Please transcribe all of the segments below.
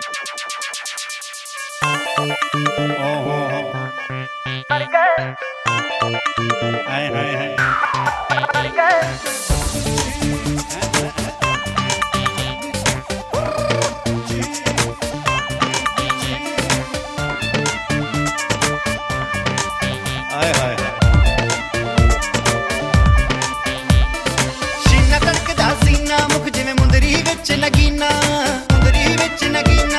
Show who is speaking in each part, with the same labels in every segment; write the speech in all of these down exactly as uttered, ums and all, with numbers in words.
Speaker 1: हाय हाय हाय
Speaker 2: नगीना मुंदरी विच नगीना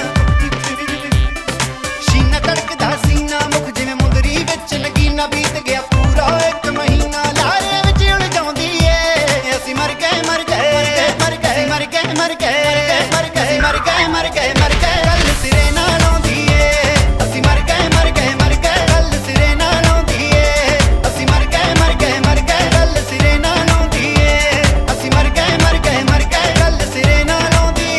Speaker 2: शीना तड़कदा सीना मुख जिवें मुंदरी विच नगीना बीत गया पूरा एक महीना लारे विच उलझाउंदी ए असीं मर गए मर गए मर गए मर गए मर गए मर गए मर गए मर गए मर गए गल सिरे नाल आउंदी ए असीं मर गए मर गए मर गए गल सिरे नाल आउंदी ए असीं मर गए मर गए मर गए गल सिरे नाल आउंदी ए असीं मर गए मर गए मर गए गल सिरे नाल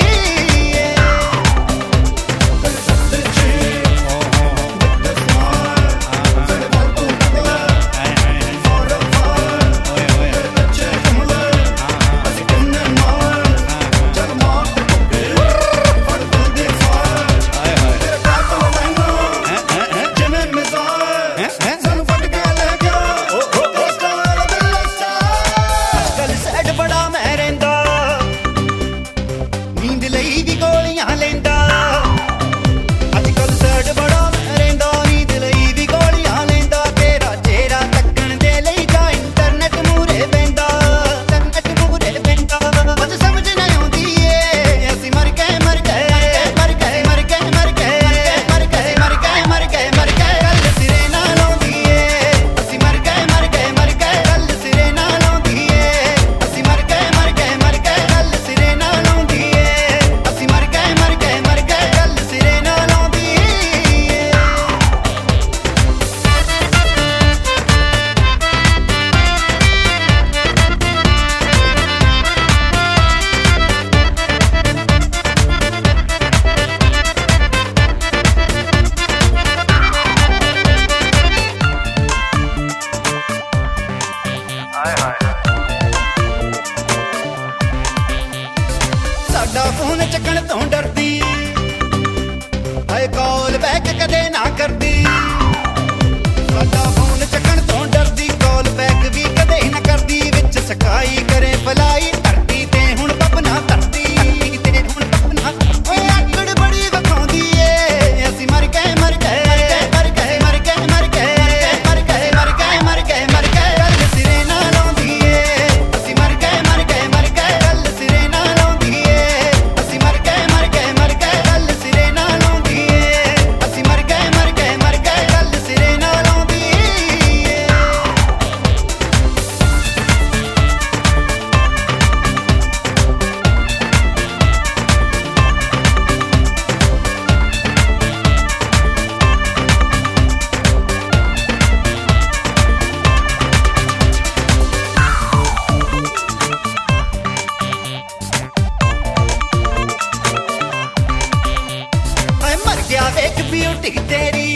Speaker 2: फोन चकन तो डरदी हाय कॉल बैक कदे ना करदी साडा फोन चकन तो डरदी कॉल बैक भी कदे ना करदी विच सकाई करे भलाई धरती ते हुण पपना धरती ते हुण पपना ओए आकड़ बड़ी वखाउंदी ए असीं मर गए मर गए मर गए मर गए मर गए मर गए मर गए मर गए मर गए गल सिरे नाल आउंदी ए असीं मर गए मर गए मर गए गल सिरे नाल आउंदी ए एक ब्यूटी तेरी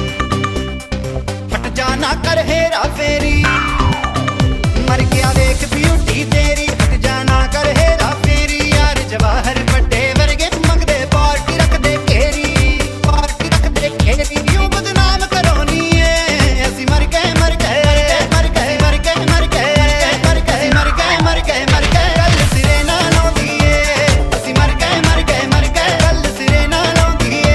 Speaker 2: हट जाना कर हेरा फेरी मर गया देख ब्यूटी तेरी हट जाना कर हेरा फेरी यार जवाहर बड़े वर्गे मंगदे पार्टी रख दे घेरी पार्टी रख दे घेरी यूं बदनाम करोनी है असीं मर गए मर गए मर गए मर गए मर गए मर गए मर गए मर गए मर गए गल सिरे नाल आउंदी ए असीं मर गए मर गए मर गए गल सिरे नाल आउंदी ए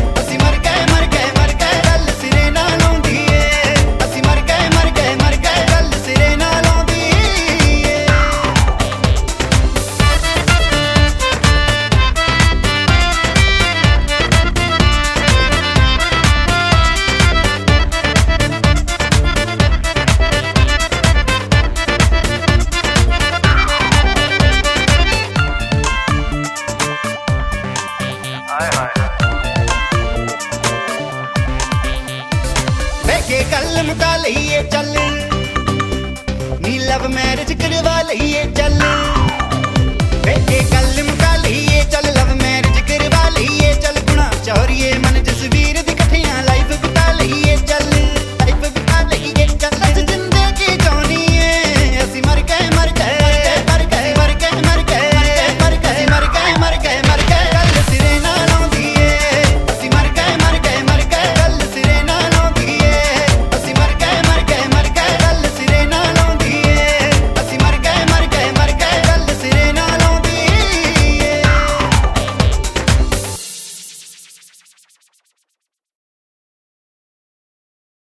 Speaker 2: गल मुका लईए चल नी लव मैरिज करवा लईए चल बेटे गल